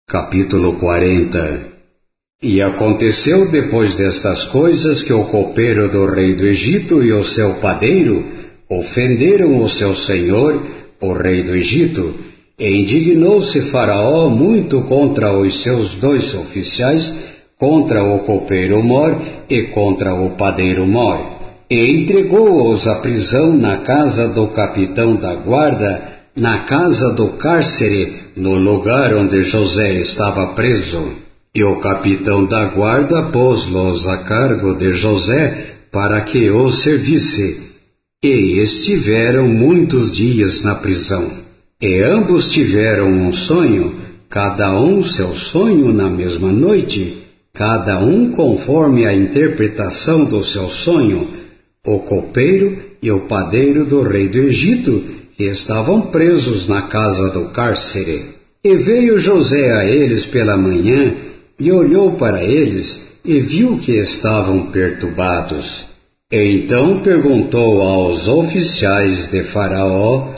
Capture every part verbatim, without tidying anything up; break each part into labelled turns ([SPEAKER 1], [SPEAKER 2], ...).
[SPEAKER 1] Capítulo quarenta. E aconteceu depois destas coisas que o copeiro do rei do Egito e o seu padeiro ofenderam o seu senhor, o rei do Egito, e indignou-se Faraó muito contra os seus dois oficiais, contra o copeiro Mor e contra o padeiro Mor, e entregou-os à prisão na casa do capitão da guarda, na casa do cárcere, no lugar onde José estava preso. E o capitão da guarda pôs-los a cargo de José para que o servisse. E estiveram muitos dias na prisão. E ambos tiveram um sonho, cada um seu sonho na mesma noite, cada um conforme a interpretação do seu sonho, o copeiro e o padeiro do rei do Egito, que estavam presos na casa do cárcere. E veio José a eles pela manhã, e olhou para eles, e viu que estavam perturbados. E então perguntou aos oficiais de Faraó,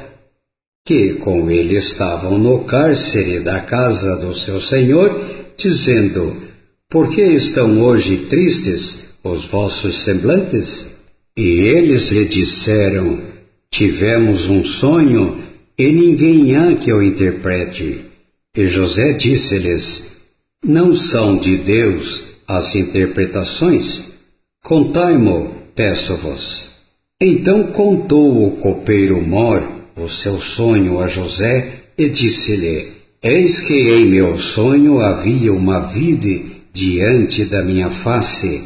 [SPEAKER 1] que com ele estavam no cárcere da casa do seu senhor, dizendo: Por que estão hoje tristes os vossos semblantes? E eles lhe disseram: Tivemos um sonho, e ninguém há que o interprete. E José disse-lhes: Não são de Deus as interpretações? Contai-mo, peço-vos. Então contou o copeiro Mor o seu sonho a José, e disse-lhe: Eis que em meu sonho havia uma vide diante da minha face,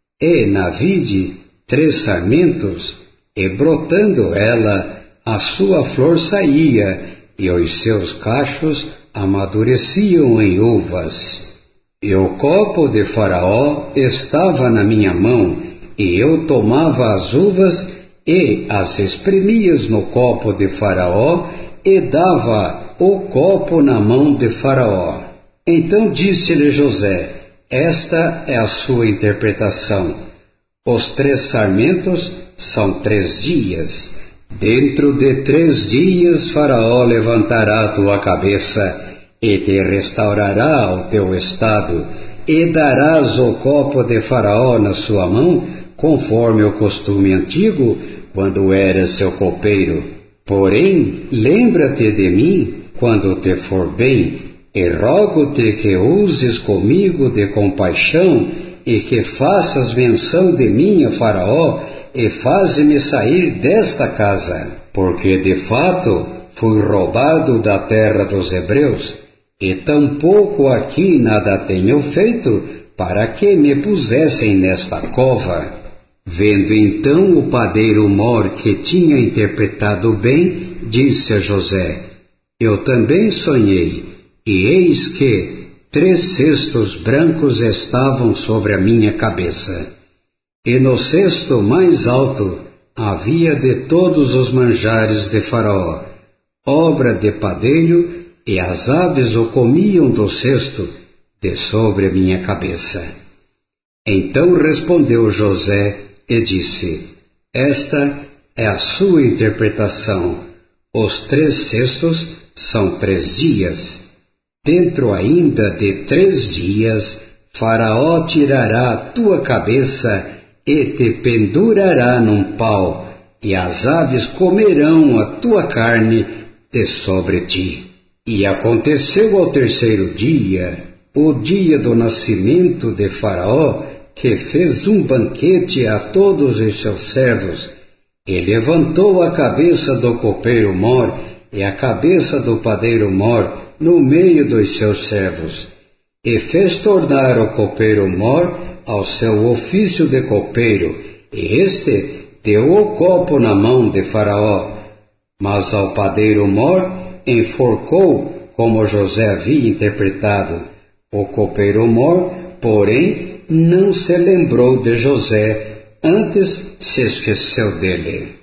[SPEAKER 1] e na vide três sarmentos, e brotando ela, a sua flor saía, e os seus cachos amadureciam em uvas. E o copo de Faraó estava na minha mão, e eu tomava as uvas, e as espremias no copo de Faraó, e dava o copo na mão de Faraó. Então disse-lhe José: Esta é a sua interpretação. Os três sarmentos são três dias. Dentro de três dias Faraó levantará a tua cabeça, e te restaurará o teu estado, e darás o copo de Faraó na sua mão, conforme o costume antigo, quando eras seu copeiro. Porém, lembra-te de mim, quando te for bem, e rogo-te que uses comigo de compaixão, e que faças menção de mim a Faraó, e faze-me sair desta casa, porque de fato fui roubado da terra dos hebreus, e tampouco aqui nada tenho feito para que me pusessem nesta cova. Vendo então o padeiro Mor que tinha interpretado bem, disse a José: Eu também sonhei, e eis que três cestos brancos estavam sobre a minha cabeça. E no cesto mais alto havia de todos os manjares de Faraó, obra de padeiro, e as aves o comiam do cesto, de sobre a minha cabeça. Então respondeu José e disse: Esta é a sua interpretação. Os três cestos são três dias. Dentro ainda de três dias, Faraó tirará a tua cabeça e te pendurará num pau, e as aves comerão a tua carne de sobre ti. E aconteceu ao terceiro dia, o dia do nascimento de Faraó, que fez um banquete a todos os seus servos, e levantou a cabeça do copeiro Mor e a cabeça do padeiro Mor no meio dos seus servos, e fez tornar o copeiro Mor ao seu ofício de copeiro, e este deu o copo na mão de Faraó. Mas ao padeiro Mor enforcou, como José havia interpretado. O copeiro Mor, porém, não se lembrou de José, antes se esqueceu dele.